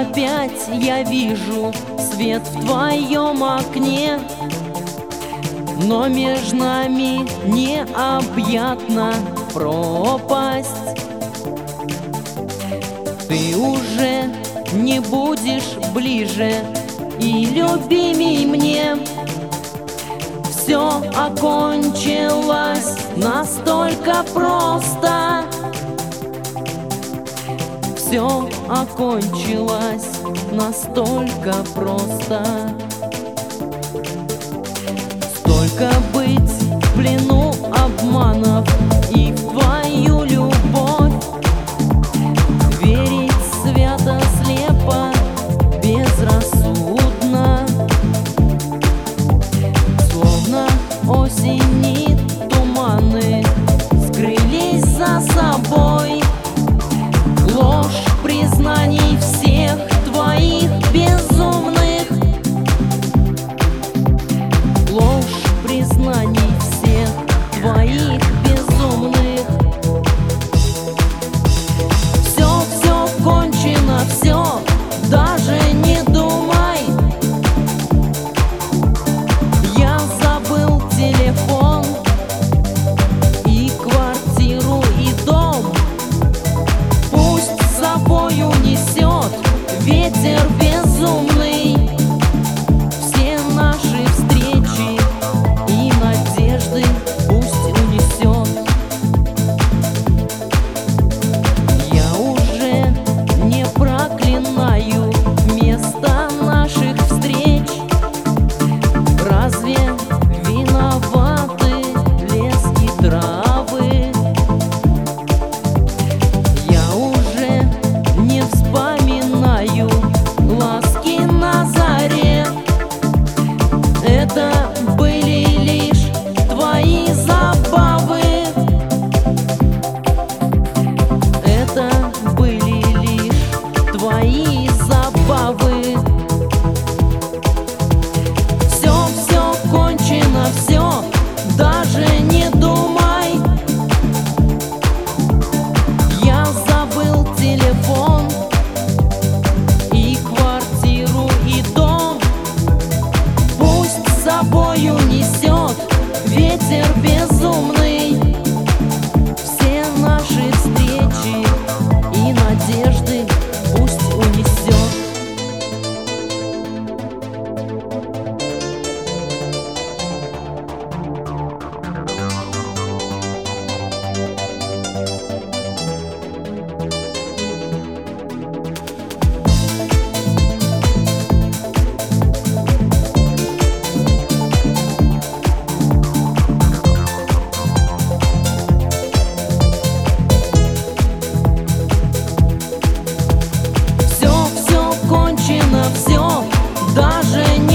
опять я вижу свет в твоем окне, но между нами необъятна пропасть. Ты уже не будешь ближе и любимей мне. Все окончилось настолько просто. Все окончилось настолько просто. Столько быть в плену обманов и в твою любовь, верить свято, слепо, безрассудно, словно осени туманы скрылись за собой. Ложь признаний всех твоих безумных, ложь признаний всех твоих безумных. Все кончено, все, даже не думай. Я забыл телефон и квартиру, и дом. Пусть с собой унесет ветер безумный все наши встречи и надежды, пусть унесет. Я уже не проклинаю место наших встреч. Разве виноваты лес и травы? Я уже не вспоминаю ласки на заре. Это были лишь твои забавы. Это были лишь твои забавы. Все кончено, все, даже не думай. Я забыл телефон и квартиру, и дом. Пусть с собой унесет ветер безумный все наши встречи и надежды, пусть унесет. Все кончено, все, даже не